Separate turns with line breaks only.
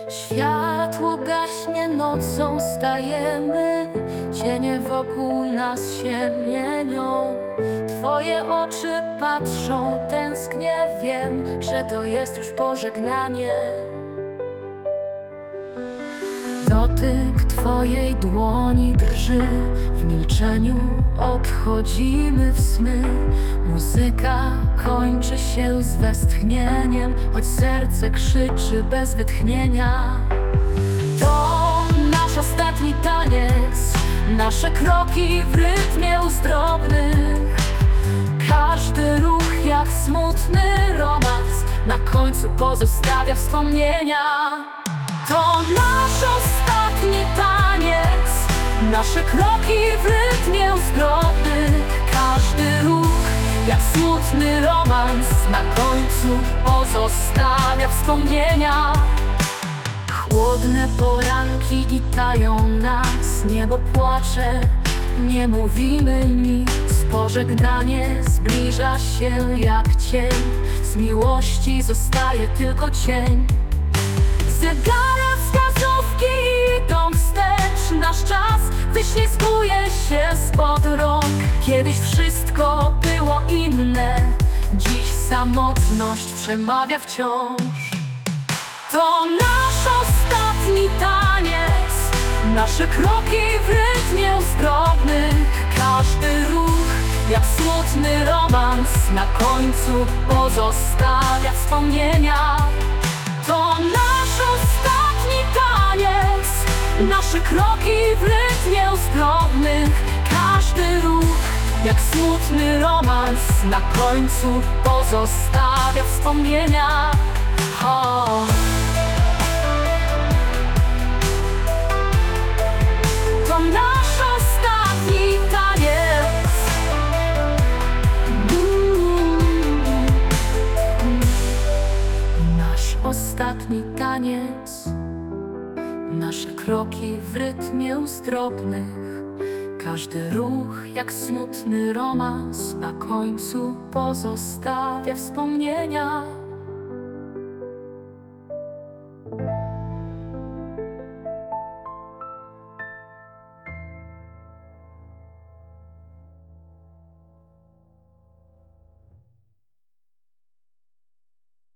Światło gaśnie, nocą stajemy, cienie wokół nas się mienią. Twoje oczy patrzą tęsknie, wiem, że to jest już pożegnanie. Dotyk twojej dłoni drży, w milczeniu odchodzimy w sny. Muzyka kończy się z westchnieniem, choć serce krzyczy bez wytchnienia. To nasz ostatni taniec, nasze kroki w rytmie uzdrobnych. Każdy ruch jak smutny romans, na końcu pozostawia wspomnienia. To nasz ostatni taniec, nasze kroki w rytmie uzdrobnych. Każdy ruch jak smutny romans, na końcu pozostawia wspomnienia. Chłodne poranki witają nas, niebo płacze, nie mówimy nic. Pożegnanie zbliża się jak cień, z miłości zostaje tylko cień. Zegary wskazówki idą wstecz, nasz czas wyślizguje się spod rąk. Kiedyś wszystko było inne, dziś samotność przemawia wciąż. To nasz ostatni taniec, nasze kroki w rytmie uzdrownych. Każdy ruch jak smutny romans, na końcu pozostawia wspomnienia. To nasz ostatni taniec, nasze kroki w rytmie uzdrownych. Każdy ruch jak smutny romans, na końcu pozostawia wspomnienia. To nasz ostatni taniec. Nasz ostatni taniec, nasze kroki w rytmie uzdrobnych. Każdy ruch jak smutny romans, na końcu pozostawia wspomnienia.